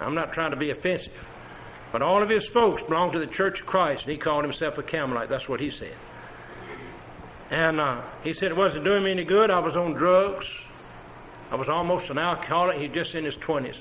I'm not trying to be offensive. But all of his folks belonged to the Church of Christ, and he called himself a Carmelite. That's what he said. And he said it wasn't doing me any good. I was on drugs. I was almost an alcoholic. He's just in his 20s.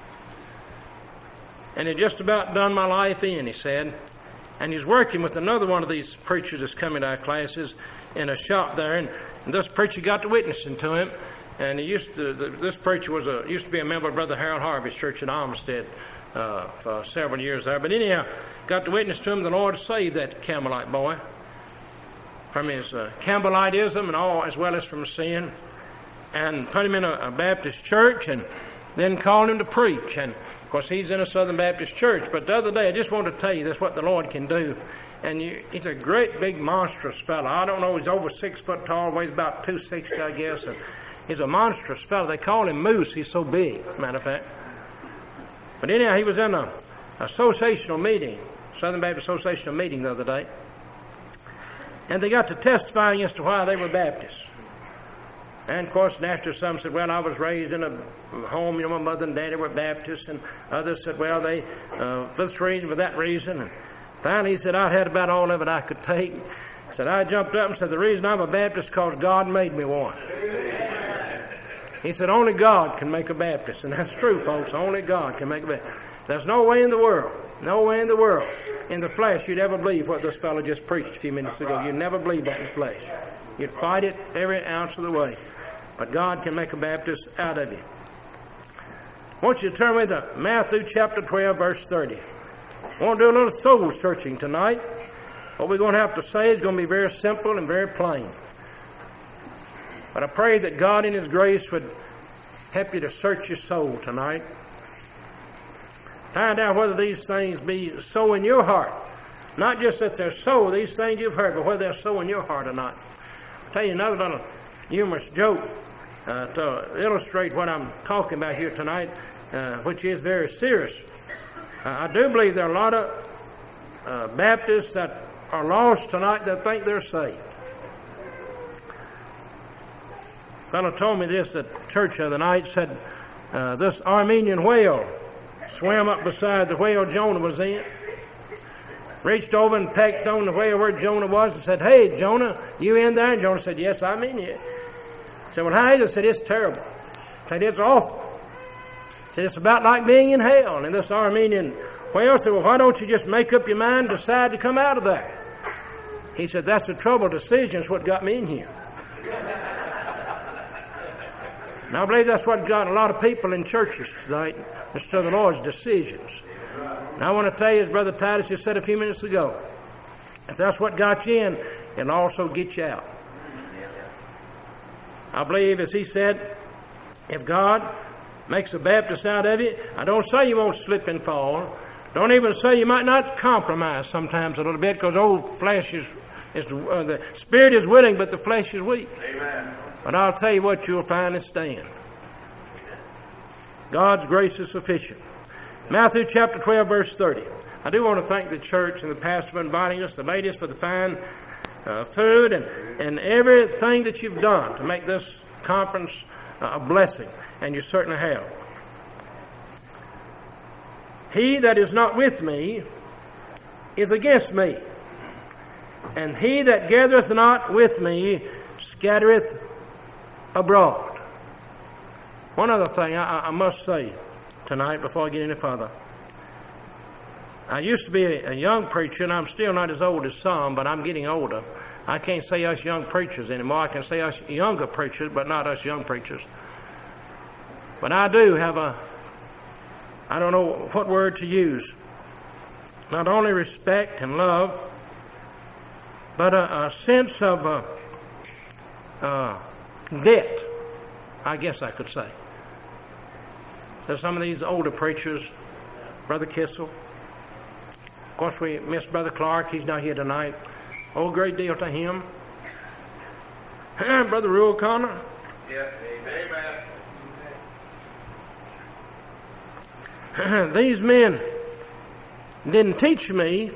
And it just about done my life in, he said. And he's working with another one of these preachers that's coming to our classes in a shop there. And this preacher got to witnessing to him. And this preacher used to be a member of Brother Harold Harvey's church in Olmsted for several years there. But anyhow, got to witness to him. The Lord saved that Carmelite boy from his Campbellitism and all, as well as from sin, and put him in a Baptist church, and then called him to preach. And of course, he's in a Southern Baptist church. But the other day, I just wanted to tell you that's what the Lord can do. And he's a great, big, monstrous fellow. I don't know, he's over 6 foot tall, weighs about 260, I guess. And he's a monstrous fellow. They call him Moose. He's so big, matter of fact. But anyhow, he was in a associational meeting, Southern Baptist associational meeting the other day. And they got to testifying as to why they were Baptists. And, of course, naturally some said, well, I was raised in a home, my mother and daddy were Baptists. And others said, well, they, for this reason, for that reason. And finally, he said, I'd had about all of it I could take. He said, I jumped up and said, the reason I'm a Baptist is because God made me one. He said, only God can make a Baptist. And that's true, folks. Only God can make a Baptist. There's no way in the world, in the flesh, you'd ever believe what this fellow just preached a few minutes ago. You'd never believe that in the flesh. You'd fight it every ounce of the way. But God can make a Baptist out of you. I want you to turn with me to Matthew chapter 12, verse 30. I want to do a little soul searching tonight. What we're going to have to say is going to be very simple and very plain. But I pray that God in His grace would help you to search your soul tonight. Find out whether these things be so in your heart. Not just that they're so, these things you've heard, but whether they're so in your heart or not. I'll tell you another little humorous joke to illustrate what I'm talking about here tonight, which is very serious. I do believe there are a lot of Baptists that are lost tonight that think they're saved. A fellow told me this at church the other night, said this Armenian whale swam up beside the whale Jonah was in, reached over and pecked on the whale where Jonah was and said, hey, Jonah, you in there? And Jonah said, yes, I'm in here. He said, well, how is it? He said, it's terrible. He said, it's awful. He said, it's about like being in hell. And this Armenian whale said, well, why don't you just make up your mind and decide to come out of there? He said, that's the trouble. Decision's what got me in here. And I believe that's what got a lot of people in churches tonight, instead of the Lord's decisions. And I want to tell you, as Brother Titus just said a few minutes ago, if that's what got you in, it'll also get you out. I believe, as he said, if God makes a Baptist out of you, I don't say you won't slip and fall. Don't even say you might not compromise sometimes a little bit, because old flesh the spirit is willing, but the flesh is weak. Amen. But I'll tell you what you'll find is stand. God's grace is sufficient. Matthew chapter 12, verse 30. I do want to thank the church and the pastor for inviting us, the ladies for the fine food and everything that you've done to make this conference a blessing, and you certainly have. He that is not with me is against me, and he that gathereth not with me scattereth abroad. One other thing I must say tonight before I get any further. I used to be a young preacher, and I'm still not as old as some, but I'm getting older. I can't say us young preachers anymore. I can say us younger preachers, but not us young preachers. But I do have I don't know what word to use, not only respect and love, but a sense of debt, I guess I could say. There's some of these older preachers, Brother Kissel. Of course, we miss Brother Clark. He's not here tonight. Oh, great deal to him. Brother Rule Connor. Yeah, amen. These men didn't teach me,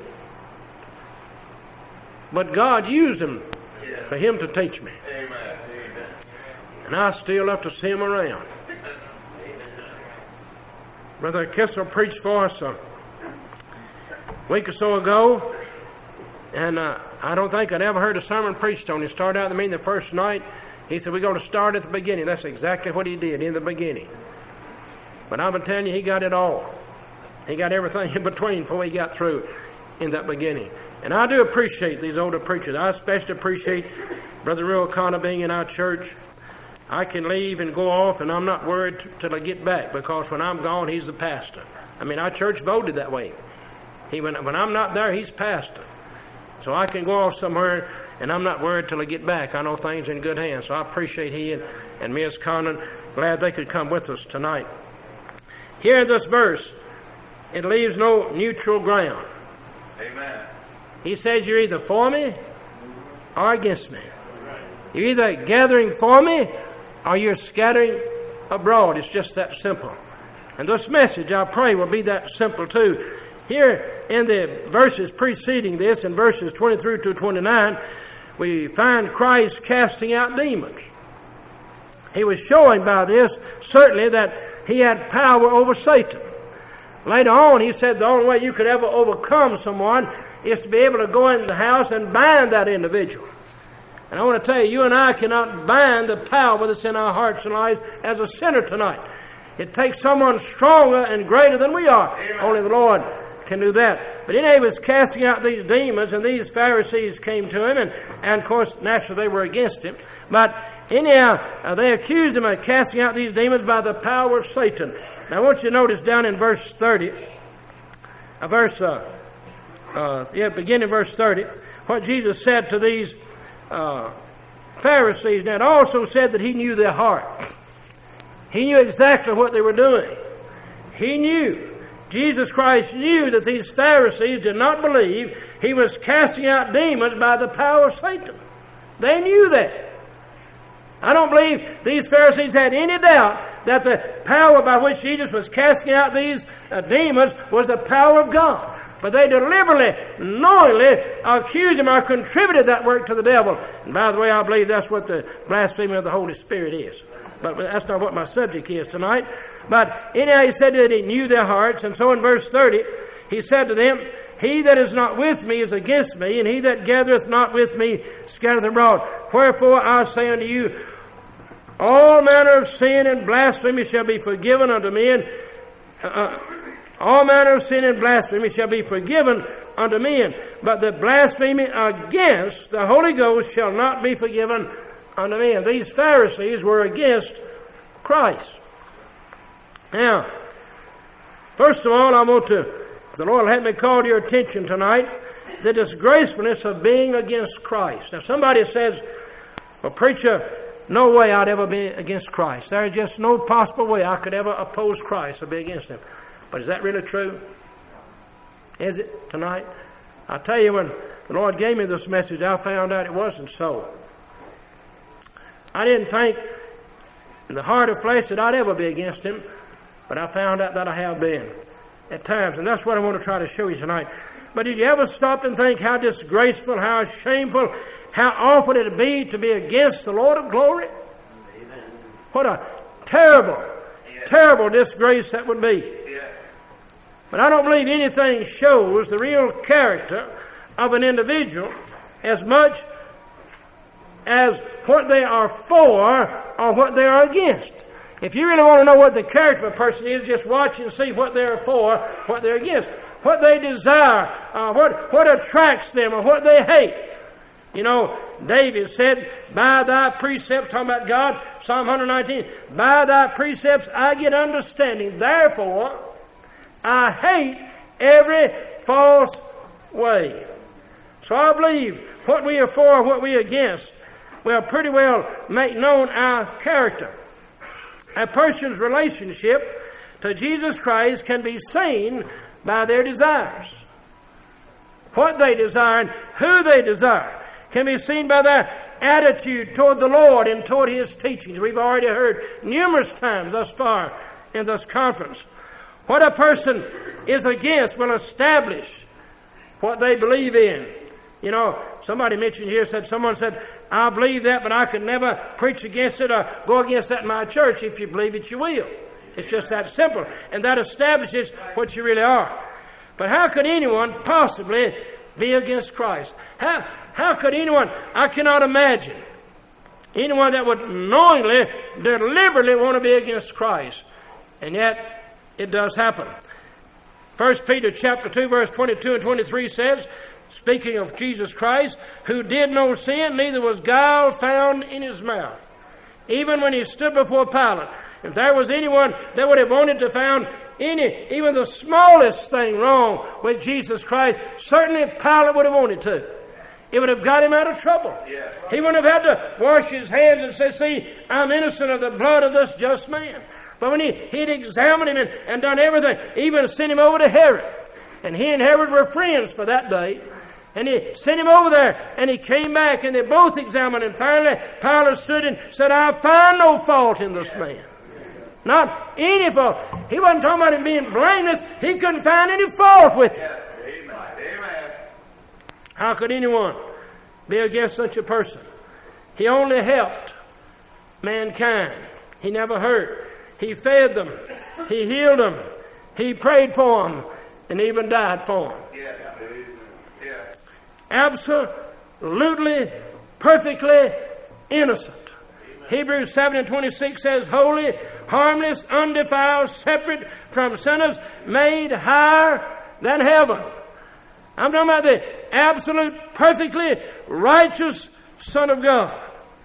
but God used them for Him to teach me. Amen. And I still have to see Him around. Brother Kissel preached for us a week or so ago, and I don't think I'd ever heard a sermon preached on. He started out the meeting the first night. He said, we're going to start at the beginning. That's exactly what he did, in the beginning. But I've been telling you, he got it all. He got everything in between before he got through in that beginning. And I do appreciate these older preachers. I especially appreciate Brother Real O'Connor being in our church. I can leave and go off, and I'm not worried till I get back, because when I'm gone, he's the pastor. I mean, our church voted that way. When I'm not there, he's pastor. So I can go off somewhere, and I'm not worried till I get back. I know things are in good hands. So I appreciate he and Ms. Connon. Glad they could come with us tonight. Here in this verse, it leaves no neutral ground. Amen. He says you're either for me or against me. You're either gathering for me or you're scattering abroad. It's just that simple. And this message, I pray, will be that simple too. Here in the verses preceding this, in verses 23 to 29, we find Christ casting out demons. He was showing by this, certainly, that he had power over Satan. Later on, he said the only way you could ever overcome someone is to be able to go into the house and bind that individual. And I want to tell you, you and I cannot bind the power that's in our hearts and lives as a sinner tonight. It takes someone stronger and greater than we are. Amen. Only the Lord can do that. But anyhow, he was casting out these demons, and these Pharisees came to him, and of course, naturally, they were against him. But anyhow, they accused him of casting out these demons by the power of Satan. Now, I want you to notice down in verse 30, beginning in verse 30, what Jesus said to these Pharisees. Now, it also said that he knew their heart. He knew exactly what they were doing. He knew. Jesus Christ knew that these Pharisees did not believe he was casting out demons by the power of Satan. They knew that. I don't believe these Pharisees had any doubt that the power by which Jesus was casting out these demons was the power of God. But they deliberately, knowingly accused him or contributed that work to the devil. And by the way, I believe that's what the blasphemy of the Holy Spirit is. But that's not what my subject is tonight. But anyhow, he said that he knew their hearts. And so in verse 30, he said to them, he that is not with me is against me, and he that gathereth not with me scattereth abroad. Wherefore I say unto you, all manner of sin and blasphemy shall be forgiven unto men. All manner of sin and blasphemy shall be forgiven unto men. But the blasphemy against the Holy Ghost shall not be forgiven unto men. These Pharisees were against Christ. Now, first of all, I want to, the Lord let me call to your attention tonight, the disgracefulness of being against Christ. Now, somebody says, well, preacher, no way I'd ever be against Christ. There's just no possible way I could ever oppose Christ or be against him. But is that really true? Is it tonight? I tell you, when the Lord gave me this message, I found out it wasn't so. I didn't think in the heart of flesh that I'd ever be against him, but I found out that I have been at times. And that's what I want to try to show you tonight. But did you ever stop and think how disgraceful, how shameful, how awful it would be to be against the Lord of glory? Amen. What a terrible, terrible disgrace that would be. Yeah. But I don't believe anything shows the real character of an individual as much as what they are for or what they are against. If you really want to know what the character of a person is, just watch and see what they're for, what they're against, what they desire, what attracts them, or what they hate. You know, David said, by thy precepts, talking about God, Psalm 119, by thy precepts I get understanding. Therefore, I hate every false way. So I believe what we are for, what we are against, will pretty well make known our character. A person's relationship to Jesus Christ can be seen by their desires. What they desire and who they desire can be seen by their attitude toward the Lord and toward his teachings. We've already heard numerous times thus far in this conference. What a person is against will establish what they believe in. You know, somebody mentioned here, someone said, I believe that, but I could never preach against it or go against that in my church. If you believe it, you will. It's just that simple. And that establishes what you really are. But how could anyone possibly be against Christ? How could anyone, I cannot imagine, anyone that would knowingly, deliberately want to be against Christ. And yet, it does happen. 1 Peter chapter 2, verse 22 and 23 says, speaking of Jesus Christ, who did no sin, neither was guile found in his mouth. Even when he stood before Pilate, if there was anyone that would have wanted to found even the smallest thing wrong with Jesus Christ, certainly Pilate would have wanted to. It would have got him out of trouble. Yeah. He wouldn't have had to wash his hands and say, see, I'm innocent of the blood of this just man. But when he'd examined him and done everything, even sent him over to Herod. And he and Herod were friends for that day. And he sent him over there, and he came back, and they both examined him. Finally, Pilate stood and said, I find no fault in this man. Not any fault. He wasn't talking about him being blameless. He couldn't find any fault with him. Amen. How could anyone be against such a person? He only helped mankind. He never hurt. He fed them. He healed them. He prayed for them, and even died for them. Absolutely, perfectly innocent. Hebrews 7 and 26 says, holy, harmless, undefiled, separate from sinners, made higher than heaven. I'm talking about the absolute, perfectly righteous Son of God.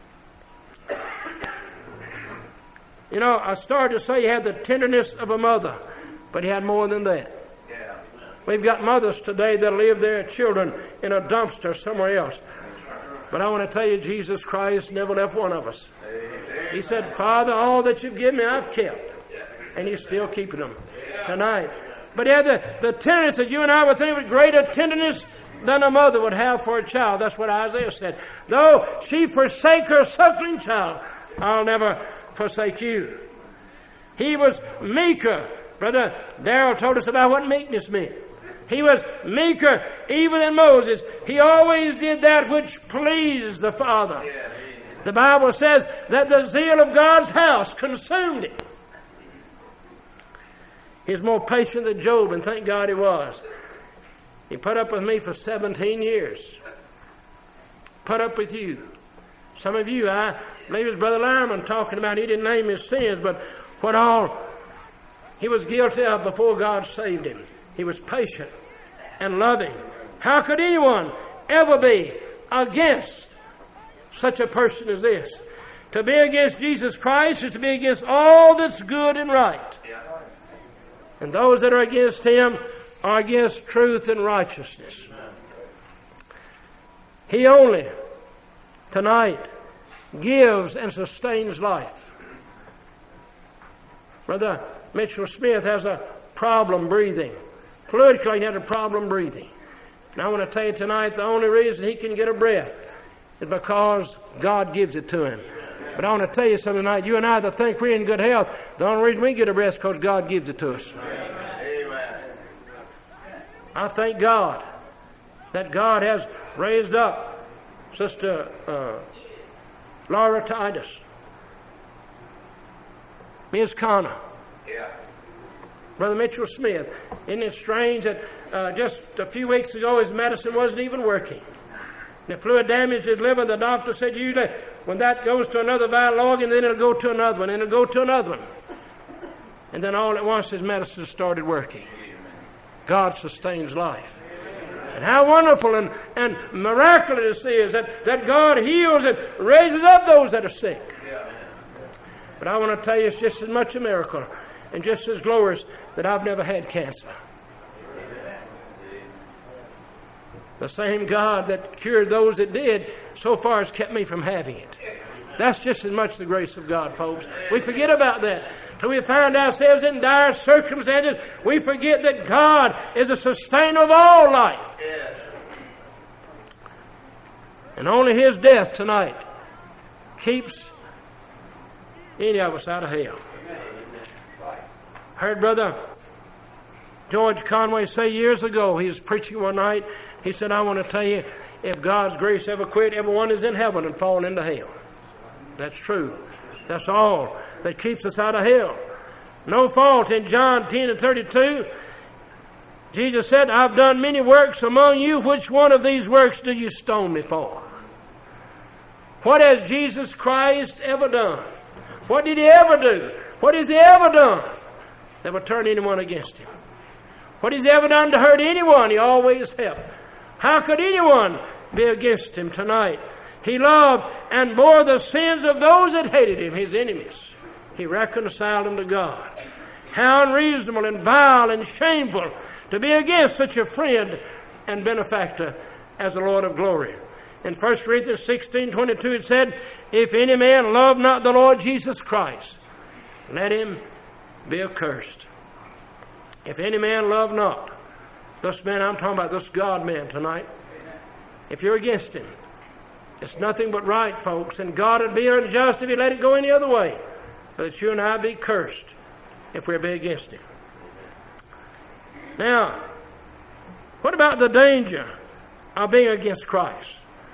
You know, I started to say he had the tenderness of a mother, but he had more than that. We've got mothers today that leave their children in a dumpster somewhere else. But I want to tell you, Jesus Christ never left one of us. He said, Father, all that you've given me, I've kept. And He's still keeping them tonight. But He had the tenderness that you and I would think of greater tenderness than a mother would have for a child. That's what Isaiah said. Though she forsake her suckling child, I'll never forsake you. He was meeker. Brother Darrell told us about what meekness meant. He was meeker even than Moses. He always did that which pleased the Father. The Bible says that the zeal of God's house consumed him. He's more patient than Job, and thank God he was. He put up with me for 17 years. Put up with you. Some of you, maybe it was Brother Lyman talking about, he didn't name his sins, but what all he was guilty of before God saved him. He was patient and loving. How could anyone ever be against such a person as this? To be against Jesus Christ is to be against all that's good and right. And those that are against Him are against truth and righteousness. He only, tonight, gives and sustains life. Brother Mitchell Smith has a problem breathing. Politically, he has a problem breathing. And I want to tell you tonight, the only reason he can get a breath is because God gives it to him. But I want to tell you something tonight. You and I that think we're in good health, the only reason we get a breath is because God gives it to us. Amen. I thank God that God has raised up Sister Laura Titus, Ms. Connor, Brother Mitchell Smith. Isn't it strange that just a few weeks ago his medicine wasn't even working? The fluid damaged his liver. The doctor said usually when that goes to another vital organ, then it'll go to another one, and it'll go to another one. And then all at once his medicine started working. God sustains life. And how wonderful and miraculous it is that God heals and raises up those that are sick. But I want to tell you, it's just as much a miracle and just as glorious that I've never had cancer. The same God that cured those that did so far has kept me from having it. That's just as much the grace of God, folks. We forget about that. Till we find ourselves in dire circumstances, we forget that God is the sustainer of all life. And only His death tonight keeps any of us out of hell. I heard Brother George Conway say years ago, he was preaching one night, he said, I want to tell you, if God's grace ever quit, everyone is in heaven and fallen into hell. That's true. That's all that keeps us out of hell. no fault. In John 10:32, Jesus said, I've done many works among you. Which one of these works do you stone me for? What has Jesus Christ ever done? What did he ever do? What has he ever done that would turn anyone against him? What has he ever done to hurt anyone? He always helped. How could anyone be against him tonight? He loved and bore the sins of those that hated him, his enemies. He reconciled them to God. How unreasonable and vile and shameful to be against such a friend and benefactor as the Lord of glory. In 1 Corinthians 16:22 it said, if any man love not the Lord Jesus Christ, let him be accursed. If any man love not, this man, I'm talking about this God man tonight. If you're against him, it's nothing but right, folks. And God would be unjust if he let it go any other way. But it's you and I be cursed if we're be against him. Now, what about the danger of being against Christ?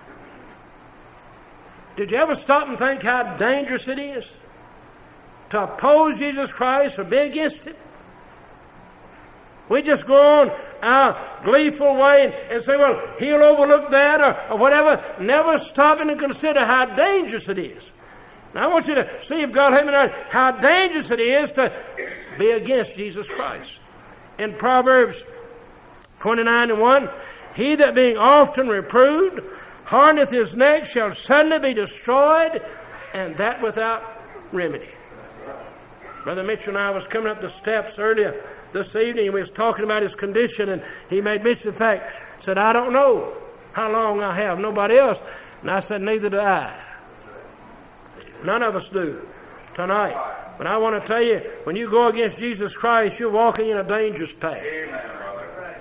Did you ever stop and think how dangerous it is to oppose Jesus Christ or be against him? We just go on our gleeful way and say, well, he'll overlook that or whatever, never stopping to consider how dangerous it is. Now, I want you to see, if God help me now, how dangerous it is to be against Jesus Christ. In Proverbs 29:1, he that being often reproved hardeneth his neck shall suddenly be destroyed, and that without remedy. Brother Mitchell and I was coming up the steps earlier this evening. We was talking about his condition, and he made mention of the fact, said, I don't know how long I have. Nobody else. And I said, neither do I. None of us do tonight. But I want to tell you, when you go against Jesus Christ, you're walking in a dangerous path. Amen, brother.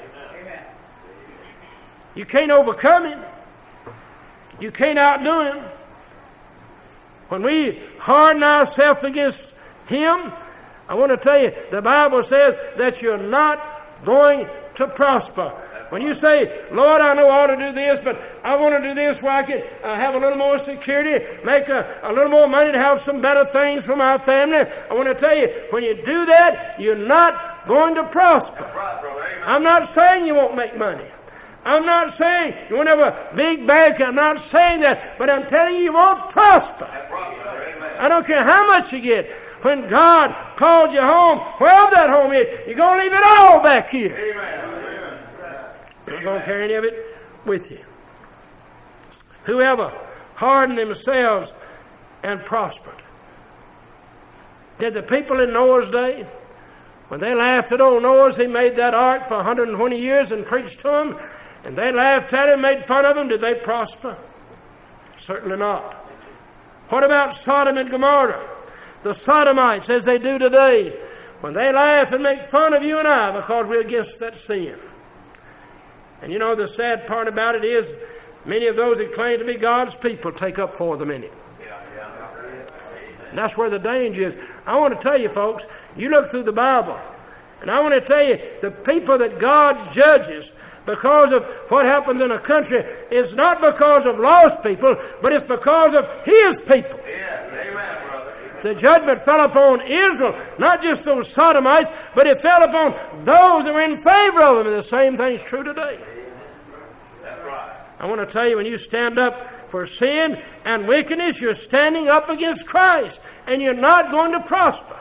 You can't overcome him. You can't outdo him. When we harden ourselves against him, I want to tell you, the Bible says that you're not going to prosper. When you say, Lord, I know I ought to do this, but I want to do this where I can have a little more security, make a little more money to have some better things for my family. I want to tell you, when you do that, you're not going to prosper. I'm not saying you won't make money. I'm not saying you won't have a big bank. I'm not saying that. But I'm telling you, you won't prosper. I don't care how much you get. When God called you home, wherever that home is, you're going to leave it all back here. You're not going to carry any of it with you. Whoever hardened themselves and prospered. Did the people in Noah's day, when they laughed at old Noah, he made that ark for 120 years and preached to them, and they laughed at him, made fun of him, did they prosper? Certainly not. What about Sodom and Gomorrah? The Sodomites, as they do today, when they laugh and make fun of you and I because we're against that sin. And you know, the sad part about it is many of those that claim to be God's people take up for them in it. And that's where the danger is. I want to tell you, folks, you look through the Bible, and I want to tell you, the people that God judges because of what happens in a country is not because of lost people, but it's because of His people. Amen, brother. The judgment fell upon Israel, not just those Sodomites, but it fell upon those that were in favor of them. And the same thing's true today. That's right. I want to tell you, when you stand up for sin and wickedness, you're standing up against Christ, and you're not going to prosper.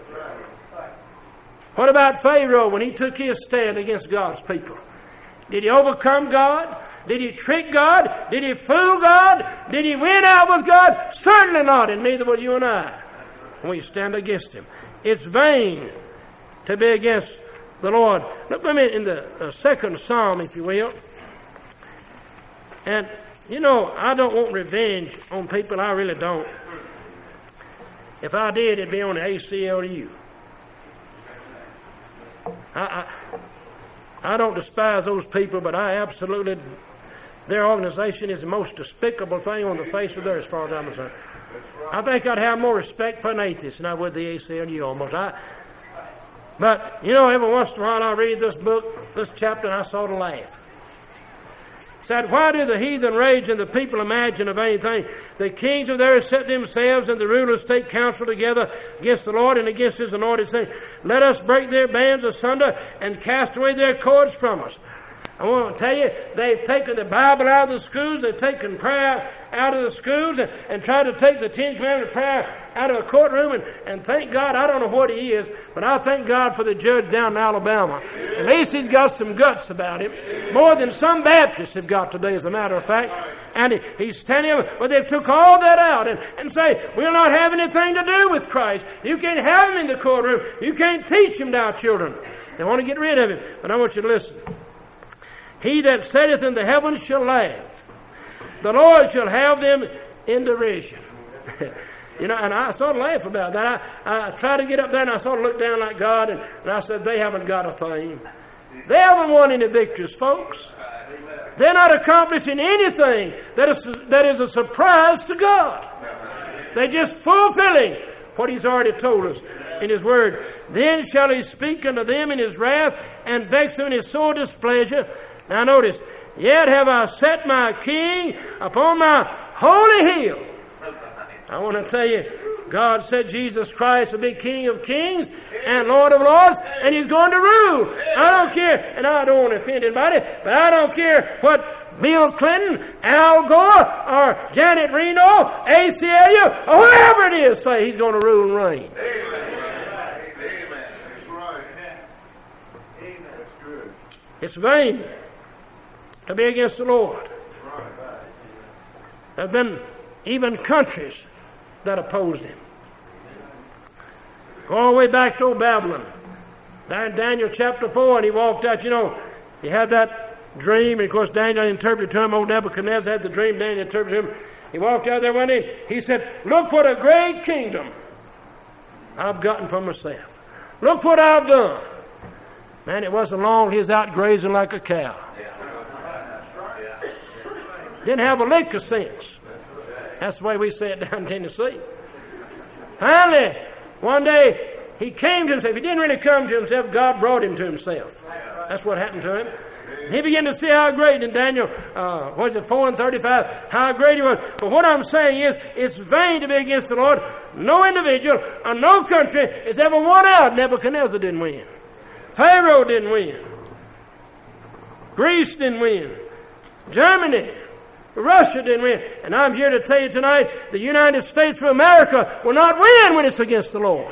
What about Pharaoh when he took his stand against God's people? Did he overcome God? Did he trick God? Did he fool God? Did he win out with God? Certainly not, and neither will you and I when we stand against Him. It's vain to be against the Lord. Look with me in the second Psalm, if you will. And, you know, I don't want revenge on people. I really don't. If I did, it'd be on the ACLU. I don't despise those people, but I absolutely, their organization is the most despicable thing on the face of the earth as far as I'm concerned. I think I'd have more respect for an atheist than I would the ACLU almost. But, you know, every once in a while I read this book, this chapter, and I sort of laugh. Said, why do the heathen rage and the people imagine a vain thing? The kings of theirs set themselves, and the rulers take counsel together against the Lord and against his anointed, saying, let us break their bands asunder and cast away their cords from us. I want to tell you, they've taken the Bible out of the schools, they've taken prayer out of the schools, and tried to take the Ten Commandments prayer out of a courtroom, and thank God, I don't know what he is, but I thank God for the judge down in Alabama. At least he's got some guts about him, more than some Baptists have got today, as a matter of fact. And he's standing up, but they've took all that out and say, we'll not have anything to do with Christ. You can't have him in the courtroom. You can't teach him to our children. They want to get rid of him, but I want you to listen. He that sitteth in the heavens shall laugh. The Lord shall have them in derision. And I sort of laugh about that. I try to get up there and I sort of look down like God, and I said, they haven't got a thing. They haven't won any victories, folks. They're not accomplishing anything that is a surprise to God. They're just fulfilling what he's already told us in his word. Then shall he speak unto them in his wrath, and vex them in his sore displeasure. Now notice, yet have I set my king upon my holy hill. I want to tell you, God said Jesus Christ will be King of kings and Lord of lords, and he's going to rule. I don't care, and I don't want to offend anybody, but I don't care what Bill Clinton, Al Gore, or Janet Reno, ACLU, or whoever it is say, he's going to rule and reign. Amen. That's right. Amen. That's good. It's vain to be against the Lord. There have been even countries that opposed him. Go all the way back to old Babylon. There in Daniel chapter 4, and he walked out, he had that dream, and of course Daniel interpreted to him. Old Nebuchadnezzar had the dream, Daniel interpreted to him. He walked out there one day, he said, look what a great kingdom I've gotten for myself. Look what I've done. Man, it wasn't long, he was out grazing like a cow. Didn't have a lick of sense. That's the way we say it down in Tennessee. Finally, one day, he came to himself. He didn't really come to himself. God brought him to himself. That's what happened to him. And he began to see how great in Daniel, 4:35, how great he was. But what I'm saying is, it's vain to be against the Lord. No individual or no country has ever won out. Nebuchadnezzar didn't win. Pharaoh didn't win. Greece didn't win. Germany, Russia didn't win. And I'm here to tell you tonight, the United States of America will not win when it's against the Lord.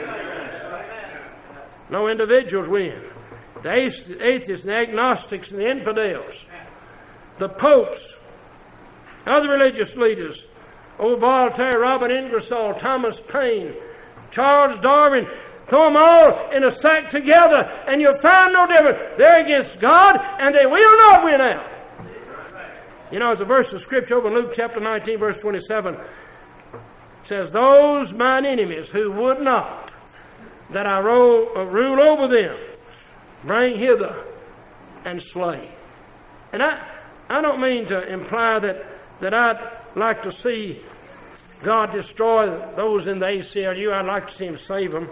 No individuals win. The atheists, the agnostics, and the infidels, the popes, other religious leaders, old Voltaire, Robert Ingersoll, Thomas Paine, Charles Darwin, throw them all in a sack together and you'll find no difference. They're against God and they will not win out. There's a verse of Scripture over in Luke chapter 19, verse 27. It says, those mine enemies who would not that I rule over them, bring hither and slay. And I don't mean to imply that I'd like to see God destroy those in the ACLU. I'd like to see him save them.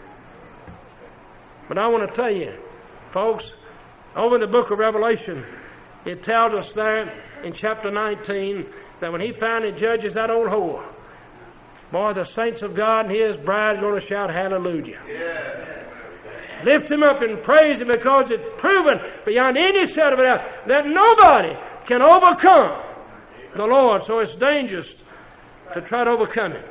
But I want to tell you, folks, over in the book of Revelation, it tells us there in chapter 19 that when he finally judges that old whore, boy, the saints of God and his bride are going to shout hallelujah. Yeah. Lift him up and praise him, because it's proven beyond any shadow of a doubt that nobody can overcome the Lord. So it's dangerous to try to overcome him.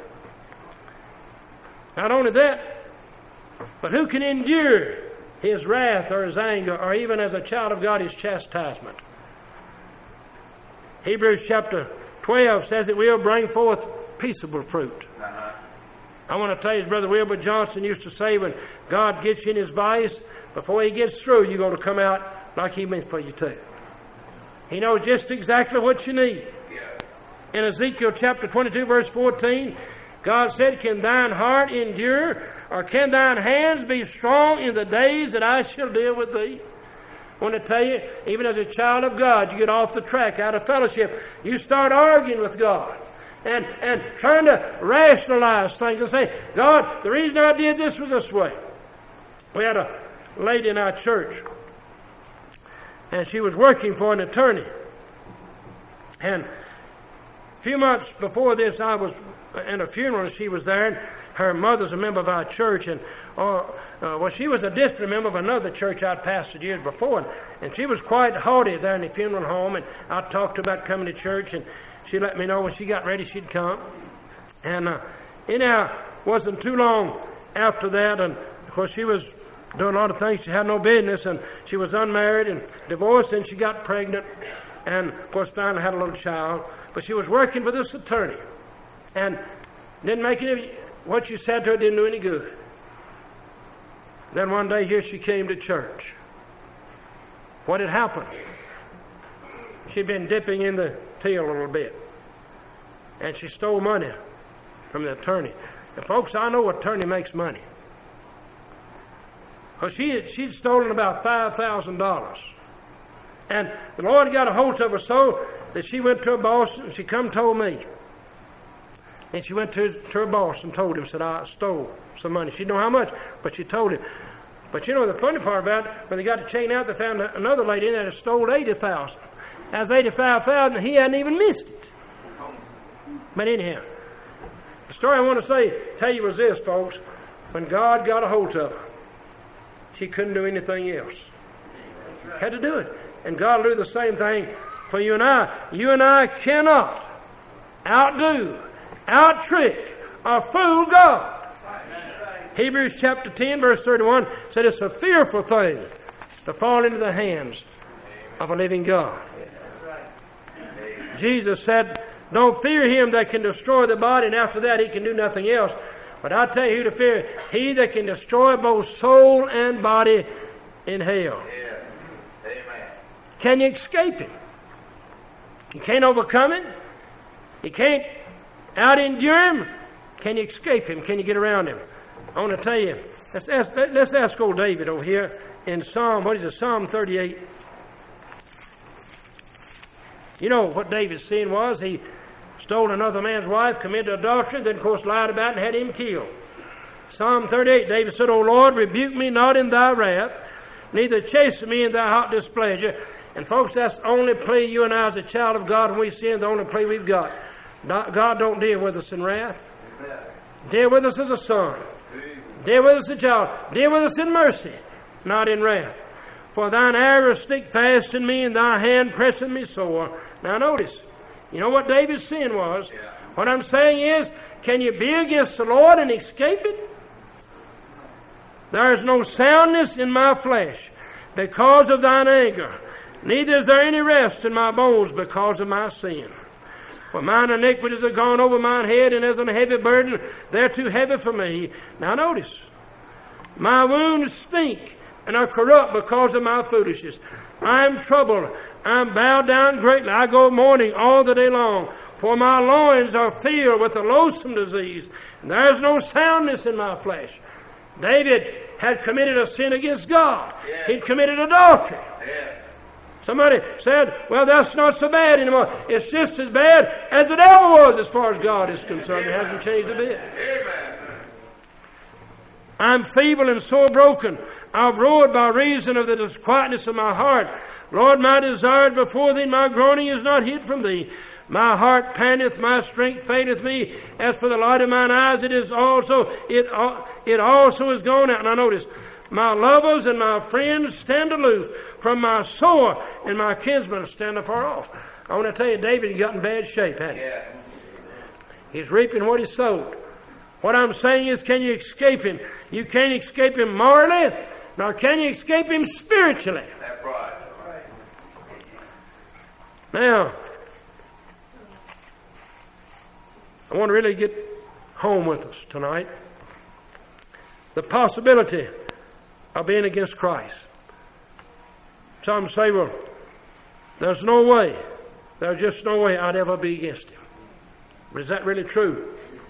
Not only that, but who can endure his wrath or his anger, or even as a child of God, his chastisement? Hebrews chapter 12 says it will bring forth peaceable fruit. I want to tell you, as Brother Wilbur Johnson used to say, when God gets you in his vice, before he gets through, you're going to come out like he meant for you to. He knows just exactly what you need. In Ezekiel chapter 22, verse 14, God said, can thine heart endure, or can thine hands be strong in the days that I shall deal with thee? I want to tell you, even as a child of God, you get off the track, out of fellowship. You start arguing with God and trying to rationalize things and say, God, the reason I did this was this way. We had a lady in our church, and she was working for an attorney. And a few months before this, I was in a funeral, and she was there, and her mother's a member of our church, and she was a district member of another church I'd pastored years before, and she was quite haughty there in the funeral home, and I talked to her about coming to church, and she let me know when she got ready she'd come. And anyhow, wasn't too long after that, and of course she was doing a lot of things she had no business, and she was unmarried and divorced, and she got pregnant, and of course finally had a little child. But she was working for this attorney, and didn't make any, what she said to her didn't do any good. Then one day here she came to church. What had happened? She'd been dipping in the till a little bit, and she stole money from the attorney. And folks, I know an attorney makes money. Because she'd stolen about $5,000. And the Lord got a hold of her so that she went to her boss, and she come told me. And she went to her boss and told him, said, I stole some money. She didn't know how much, but she told him. But you know the funny part about it, when they got the chain out, they found another lady in there that stole $80,000. That was $85,000, and he hadn't even missed it. But anyhow, the story I want to tell you was this, folks. When God got a hold of her, she couldn't do anything else. Had to do it. And God will do the same thing for you and I. You and I cannot outdo, out-trick, or fool God. Hebrews chapter 10, verse 31 said it's a fearful thing to fall into the hands of a living God. Jesus said, don't fear him that can destroy the body, and after that he can do nothing else. But I tell you who to fear, he that can destroy both soul and body in hell. Amen. Can you escape him? You can't overcome him. You can't out-endure him. Can you escape him? Can you get around him? I want to tell you, let's ask old David over here in Psalm 38. You know what David's sin was? He stole another man's wife, committed adultery, then of course lied about it and had him killed. Psalm 38, David said, O Lord, rebuke me not in thy wrath, neither chasten me in thy hot displeasure. And folks, that's the only plea you and I as a child of God when we sin, the only plea we've got. God don't deal with us in wrath. Deal with us as a son. Deal with us as a child. Deal with us in mercy, not in wrath. For thine arrows stick fast in me, and thy hand presseth me sore. Now notice, you know what David's sin was? Yeah. What I'm saying is, can you be against the Lord and escape it? There is no soundness in my flesh because of thine anger. Neither is there any rest in my bones because of my sin. For mine iniquities are gone over mine head, and as a heavy burden, they're too heavy for me. Now notice, my wounds stink and are corrupt because of my foolishness. I am troubled. I am bowed down greatly. I go mourning all the day long. For my loins are filled with a loathsome disease, and there is no soundness in my flesh. David had committed a sin against God. Yes. He'd committed adultery. Yes. Somebody said, well, that's not so bad anymore. It's just as bad as it ever was as far as God is concerned. Amen. It hasn't changed a bit. Amen. I'm feeble and sore broken. I've roared by reason of the disquietness of my heart. Lord, my desire before thee, my groaning is not hid from thee. My heart panteth, my strength faileth me. As for the light of mine eyes, it also is gone out. Now notice, my lovers and my friends stand aloof from my sore, and my kinsmen stand afar off. I want to tell you, David, he got in bad shape, hadn't he? Yeah. He's reaping what he sowed. What I'm saying is, can you escape him? You can't escape him morally, nor can you escape him spiritually. That's right. Now, I want to really get home with us tonight. The possibility of being against Christ. Some say, well, there's no way. There's just no way I'd ever be against him. But is that really true?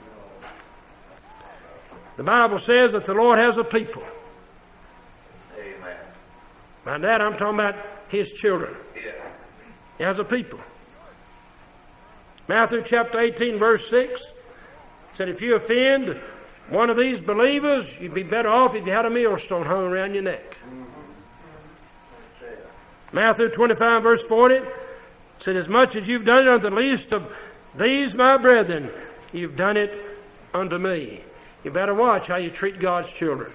The Bible says that the Lord has a people. Amen. By that I'm talking about his children. Yeah. He has a people. Matthew chapter 18 verse 6 said, if you offend one of these believers, you'd be better off if you had a millstone hung around your neck. Mm-hmm. Matthew 25 verse 40 said, as much as you've done it unto the least of these my brethren, you've done it unto me. You better watch how you treat God's children.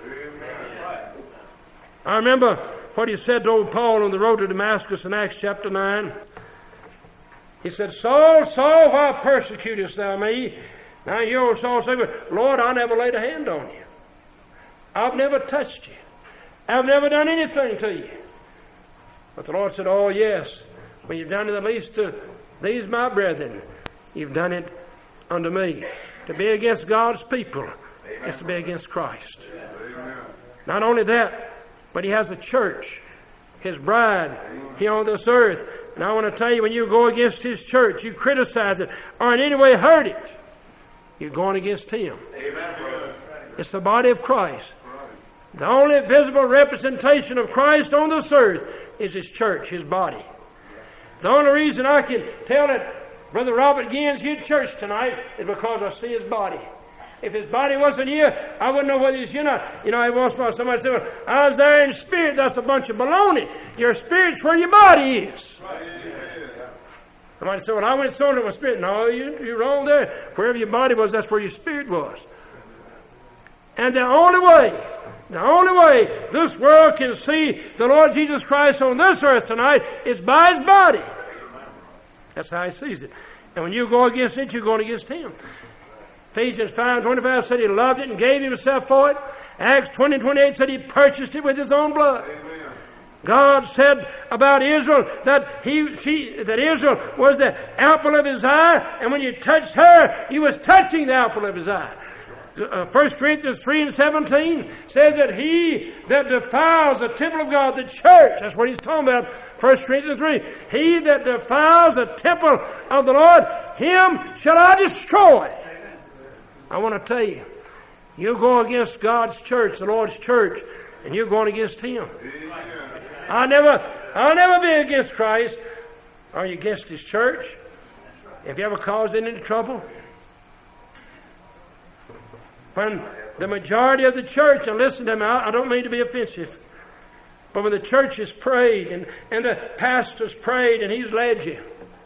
I remember what he said to old Paul on the road to Damascus in Acts chapter 9. He said, Saul, Saul, why persecutest thou me? Now you old Saul said, Lord, I never laid a hand on you. I've never touched you. I've never done anything to you. But the Lord said, oh yes, when you've done it the least to these my brethren, you've done it unto me. To be against God's people is to be against Christ. Amen. Not only that, but he has a church, his bride, here on this earth. And I want to tell you, when you go against his church, you criticize it, or in any way hurt it, you're going against him. Amen. It's the body of Christ. The only visible representation of Christ on this earth is his church, his body. The only reason I can tell that Brother Robert Ginn's here at church tonight is because I see his body. If his body wasn't here, I wouldn't know whether he's here or not. You know, every once in a while somebody said, well, I was there in spirit. That's a bunch of baloney. Your spirit's where your body is. Somebody said, well, I went so to my spirit. No, you're wrong there. Wherever your body was, that's where your spirit was. And the only way this world can see the Lord Jesus Christ on this earth tonight is by his body. That's how he sees it. And when you go against it, you're going against him. Ephesians 5:25 said he loved it and gave himself for it. Acts 20:28 said he purchased it with his own blood. Amen. God said about Israel that Israel was the apple of his eye, and when you touched her, you was touching the apple of his eye. 1 Corinthians 3:17 says that he that defiles the temple of God, the church, that's what he's talking about, 1 Corinthians 3, he that defiles the temple of the Lord, him shall I destroy. I want to tell you, you go against God's church, the Lord's church, and you're going against him. I'll never be against Christ. Are you against his church? Have you ever caused any trouble? When the majority of the church, and listen to me, I don't mean to be offensive, but when the church has prayed and the pastor's prayed and he's led you,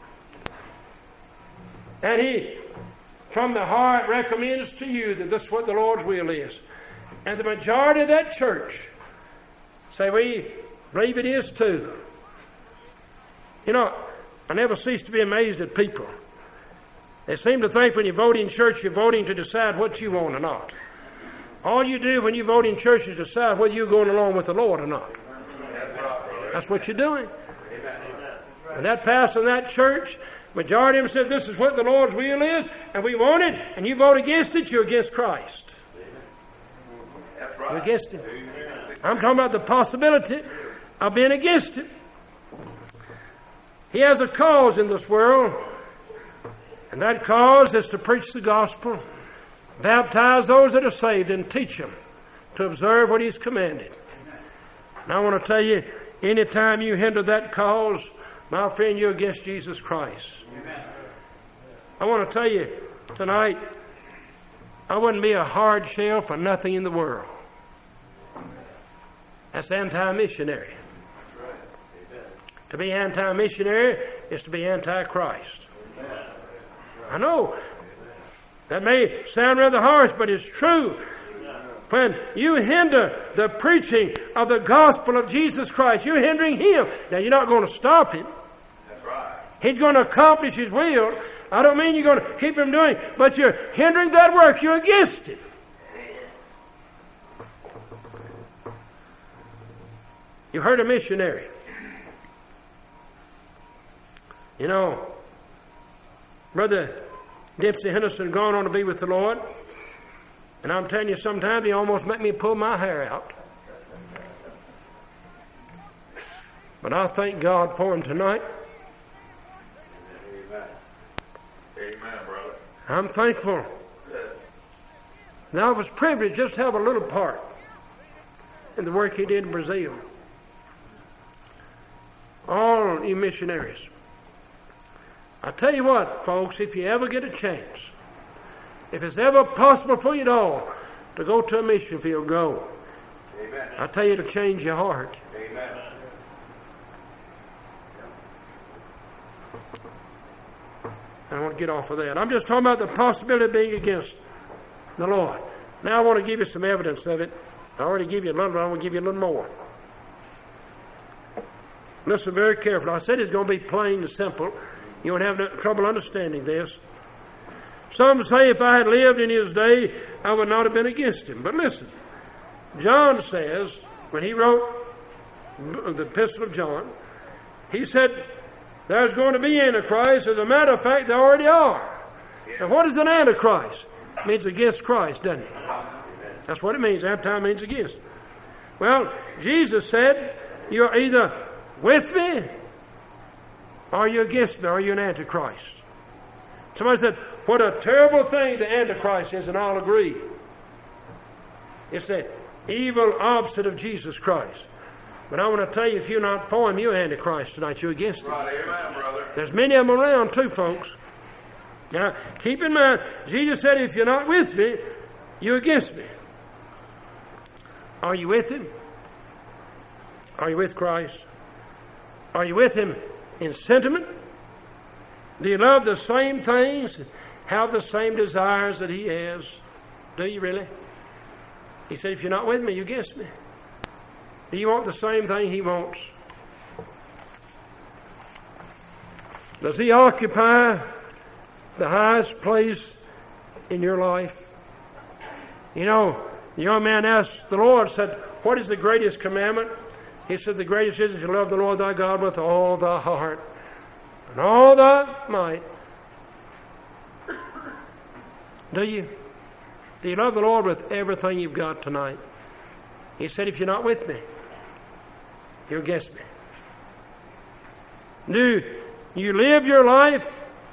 and he from the heart recommends to you that this is what the Lord's will is, and the majority of that church say, we believe it is too. You know, I never cease to be amazed at people. They seem to think when you vote in church, you're voting to decide what you want or not. All you do when you vote in church is decide whether you're going along with the Lord or not. That's what you're doing. And that pastor in that church, majority of them said this is what the Lord's will is, and we want it, and you vote against it, you're against Christ. You're against him. I'm talking about the possibility of being against it. He has a cause in this world, and that cause is to preach the gospel, baptize those that are saved, and teach them to observe what he's commanded. And I want to tell you, anytime you hinder that cause, my friend, you're against Jesus Christ. Amen. I want to tell you tonight, I wouldn't be a hard shell for nothing in the world. That's anti-missionary. To be anti-missionary is to be anti-Christ. I know that may sound rather harsh, but it's true. When you hinder the preaching of the gospel of Jesus Christ, you're hindering him. Now, you're not going to stop him. That's right. He's going to accomplish his will. I don't mean you're going to keep him doing it, but you're hindering that work. You're against it. You heard a missionary. You know, Brother Dempsey Henderson gone on to be with the Lord. And I'm telling you, sometimes he almost make me pull my hair out. But I thank God for him tonight. Amen, brother. I'm thankful that I was privileged just to have a little part in the work he did in Brazil. All you missionaries. I tell you what, folks, if you ever get a chance, if it's ever possible for you at all to go to a mission field, go. Amen. I tell you, it'll change your heart. Amen. not get off of that. I'm just talking about the possibility of being against the Lord. Now I want to give you some evidence of it. I already give you a little, but I want to give you a little more. Listen very carefully. I said it's going to be plain and simple. You won't have no trouble understanding this. Some say if I had lived in his day, I would not have been against him. But listen, John says, when he wrote the Epistle of John, he said, there's going to be Antichrist. As a matter of fact, there already are. And what is an Antichrist? It means against Christ, doesn't it? That's what it means. Anti means against. Well, Jesus said, you're either with me, or are you against me, or are you an Antichrist? Somebody said, what a terrible thing the Antichrist is, and I'll agree. It's the evil opposite of Jesus Christ. But I want to tell you, if you're not for him, you're Antichrist tonight. You're against him. Right, amen, brother. There's many of them around too, folks. Now, keep in mind, Jesus said, if you're not with me, you're against me. Are you with him? Are you with Christ? Are you with him in sentiment? Do you love the same things? Have the same desires that he has? Do you really? He said, if you're not with me, you're against me. Do you want the same thing he wants? Does he occupy the highest place in your life? You know, the young man asked the Lord, said, what is the greatest commandment? He said, the greatest is to love the Lord thy God with all thy heart and all thy might. Do you? Do you love the Lord with everything you've got tonight? He said, if you're not with me, you're against me. Do you live your life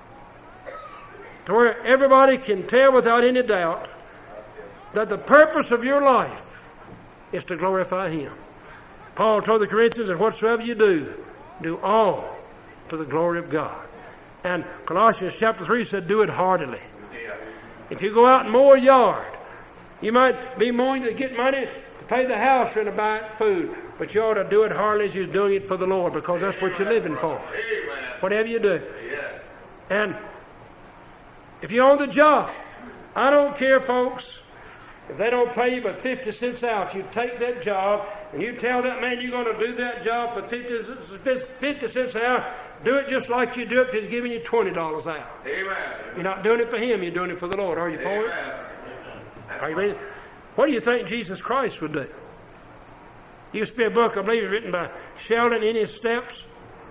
to where everybody can tell without any doubt that the purpose of your life is to glorify him? Paul told the Corinthians that whatsoever you do all to the glory of God. And Colossians chapter 3 said, do it heartily. If you go out and mow a yard, you might be mowing to get money to pay the house rent and buy food, but you ought to do it heartily as you're doing it for the Lord, because that's what you're living for. Whatever you do. And if you're on the job, I don't care, folks, if they don't pay you but 50 cents out, you take that job and you tell that man you're going to do that job for 50 cents an hour. Do it just like you do it if he's giving you $20 out. Amen. You're not doing it for him, you're doing it for the Lord. Are you for it? Are you ready? What do you think Jesus Christ would do? There used to be a book, I believe, written by Sheldon in his steps.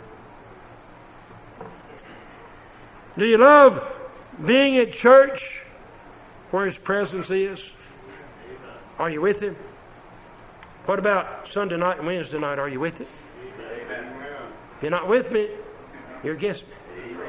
Do you love being at church where his presence is? Are you with him? What about Sunday night and Wednesday night? Are you with him? If you're not with me, you're against me.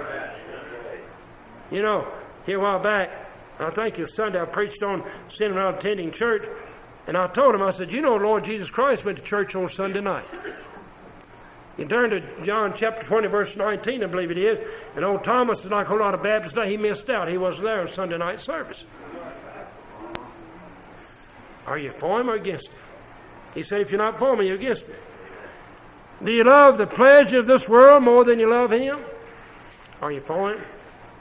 You know, here a while back, I think it was Sunday, I preached on sinning and not attending church, and I told him, I said, you know, Lord Jesus Christ went to church on Sunday night. You turn to John chapter 20, verse 19, I believe it is, and old Thomas is like a whole lot of Baptists now. He missed out. He wasn't there on Sunday night service. Are you for him or against him? He said, if you're not for me, you're against me. Do you love the pleasure of this world more than you love him? Are you for him?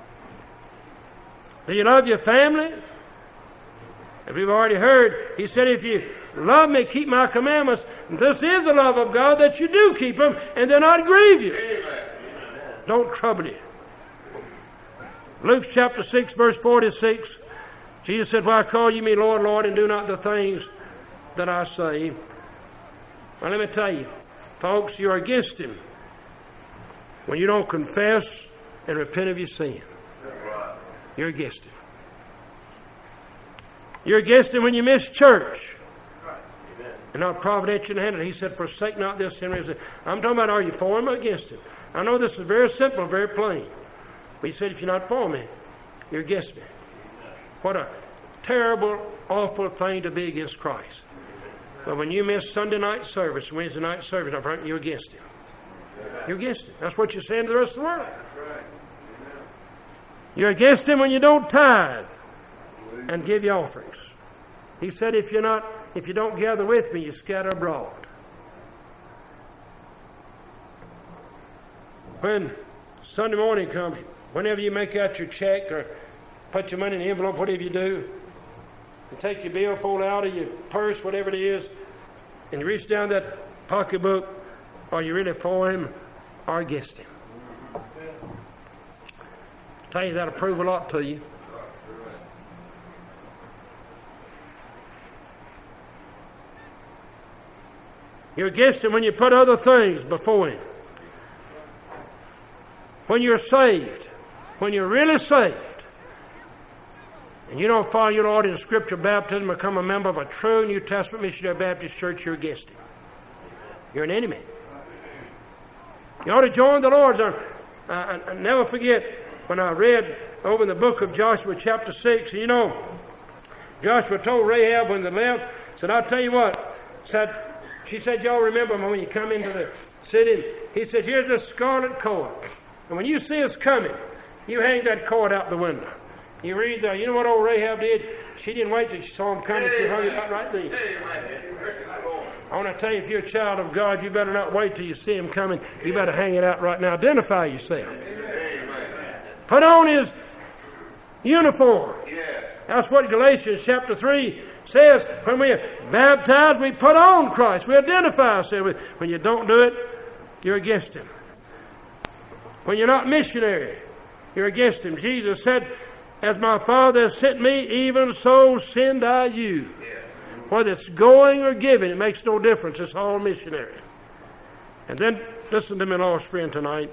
Do you love your family? As we've already heard, he said, if you love me, keep my commandments. This is the love of God, that you do keep them, and they're not grievous. Don't trouble you. Luke chapter 6, verse 46, Jesus said, why call you me Lord, Lord, and do not the things that I say? Well, let me tell you, folks, you're against him when you don't confess and repent of your sin. You're against him. You're against him when you miss church and not providentially handled. He said, forsake not this sin. I'm talking about, are you for him or against him? I know this is very simple, very plain. But he said, if you're not for me, you're against me. What a terrible, awful thing to be against Christ. But when you miss Sunday night service, Wednesday night service, you're against him. You're against him. That's what you're saying to the rest of the world. You're against him when you don't tithe and give your offerings. He said, if you don't gather with me, you scatter abroad. When Sunday morning comes, Whenever you make out your check or put your money in the envelope, whatever you do, and take your billfold out of your purse, whatever it is, and you reach down that pocketbook, are you really for him or against him? I tell you, that'll prove a lot to you. You're against him when you put other things before him. When you're saved, when you're really saved, and you don't follow your Lord in Scripture baptism, become a member of a true New Testament Missionary Baptist Church, you're against him. You're an enemy. You ought to join the Lord's army. I never forget when I read over in the book of Joshua chapter 6, you know, Joshua told Rahab when they left, said, I'll tell you what, she said, y'all remember when you come into the city, he said, here's a scarlet cord. And when you see us coming, you hang that cord out the window. You read that. You know what old Rahab did? She didn't wait till she saw him coming. She hung it out right there. I want to tell you, if you're a child of God, you better not wait till you see him coming. You better hang it out right now. Identify yourself. Put on his uniform. That's what Galatians chapter 3 says. When we are baptized, we put on Christ. We identify ourselves. When you don't do it, you're against him. When you're not missionary, you're against him. Jesus said, as my Father has sent me, even so send I you. Whether it's going or giving, it makes no difference. It's all missionary. And then, listen to me, lost friend, tonight.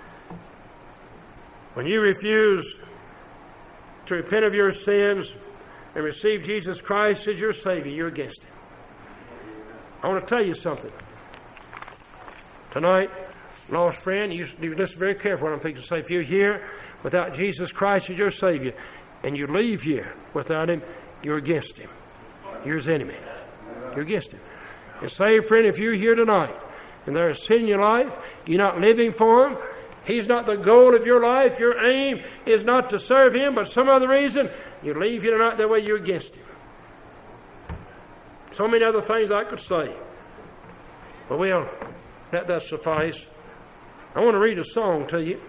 When you refuse to repent of your sins and receive Jesus Christ as your Savior, you're against him. I want to tell you something. Tonight, lost friend, you listen very carefully what I'm thinking to say. If you're here without Jesus Christ as your Savior, and you leave here without him, you're against him. You're his enemy. You're against him. And say, friend, if you're here tonight, and there is sin in your life, you're not living for him, he's not the goal of your life, your aim is not to serve him, but some other reason, you leave here tonight, that way you're against him. So many other things I could say. But we'll let that suffice. I want to read a song to you.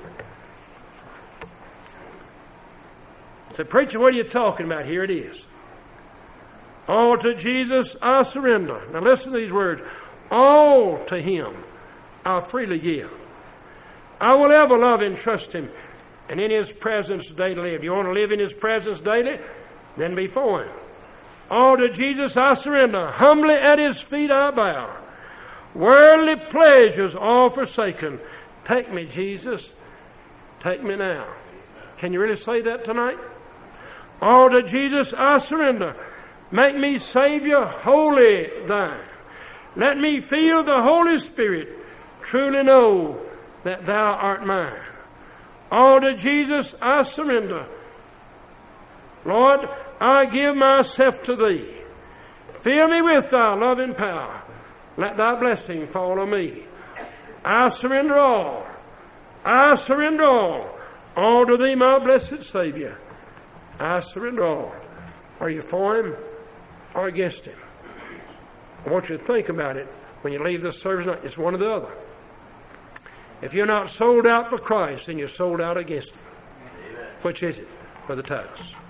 Say, preacher, what are you talking about? Here it is. All to Jesus I surrender. Now listen to these words. All to him I freely give. I will ever love and trust him, and in his presence daily live. You want to live in his presence daily? Then be for him. All to Jesus I surrender. Humbly at his feet I bow. Worldly pleasures all forsaken. Take me, Jesus. Take me now. Can you really say that tonight? All to Jesus I surrender. Make me, Savior, wholly thine. Let me feel the Holy Spirit. Truly know that thou art mine. All to Jesus I surrender. Lord, I give myself to thee. Fill me with thy loving power. Let thy blessing fall on me. I surrender all. I surrender all. All to thee, my blessed Savior. I surrender all. Are you for him or against him? I want you to think about it when you leave this service. It's one or the other. If you're not sold out for Christ, then you're sold out against him. Which is it, Brother Titus?